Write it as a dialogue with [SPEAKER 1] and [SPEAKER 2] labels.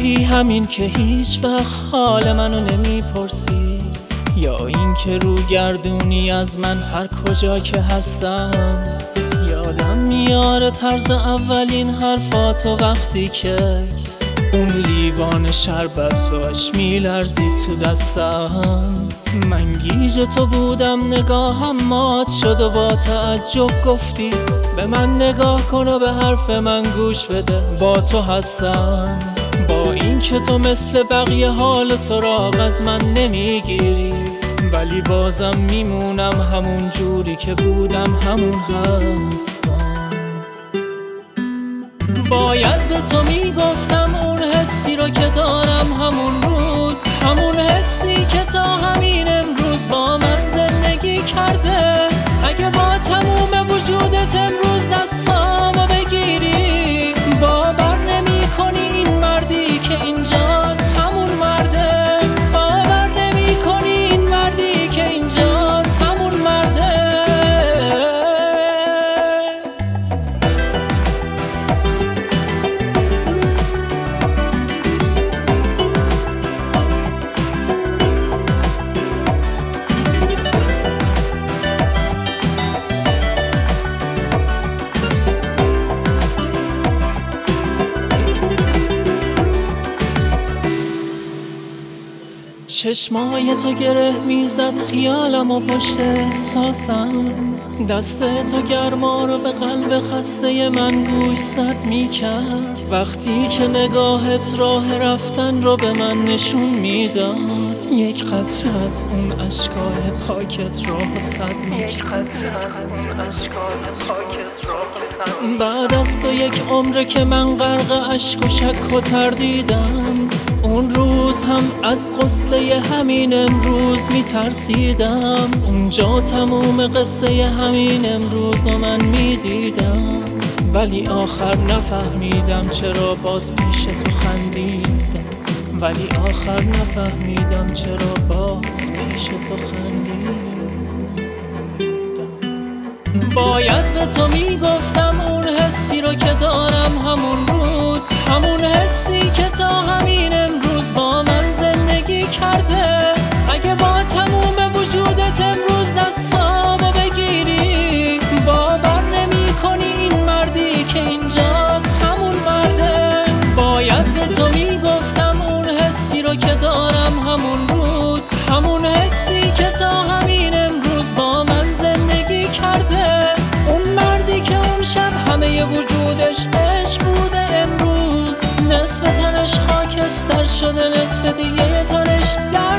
[SPEAKER 1] گاهی همین که هیچ وقت حال منو نمیپرسی، یا این که رو گردونی از من هر کجا که هستم. یادم میاره طرز اولین حرفاتو وقتی که اون لیوان شربت داشت میلرزید تو دستم. من گیج تو بودم، نگاهم مات شد و با تعجب گفتی به من نگاه کن و به حرف من گوش بده، با تو هستم. با این که تو مثل بقیه حال سراغ از من نمیگیری، ولی بازم میمونم همون جوری که بودم، همون هستم. باید به تو میگفتم اون حسی رو که دارم همون روز، همون حسی که تا همین امروز با من زندگی کرده. اگه با تموم وجودت امروز دستامو بگیری، باور نمی کنی این مردی که اینجاست همون مرده. باور نمی کنی این مردی که اینجاست همون مرده. چشمای تو گره میزد خیالم و پشت احساسم، دست تو گرما رو به قلب خسته من گوشزد میکرد. وقتی که نگاهت راه رفتن رو به من نشون میداد، یک قطره از اون اشکای پاکت راه سد میکرد. بعد از تو یک عمره که من غرق اشک و شک و تردیدم، اون روز هم از قصه همین امروز میترسیدم. اونجا تموم قصه همین امروز و من میدیدم، ولی آخر نفهمیدم چرا باز پیش تو خندیدم. ولی آخر نفهمیدم چرا باز پیش تو خندیدم. باید به تو میگفتم اون حسی رو که دارم همون روز، همون حسی که تا همین امروز با من زندگی کرده. اگه با تموم وجودت امروز دستامو بگیری، باور نمی کنی این مردی که اینجاست همون مرده. باید به تو میگفتم اون حسی رو که دارم همون روز، همون حسی که تا همین امروز با من زندگی کرده. اون مردی که اون شب همه وجودش عشق بوده، امروز نصف تنش خاکستر شده، نصف دیگه تنش در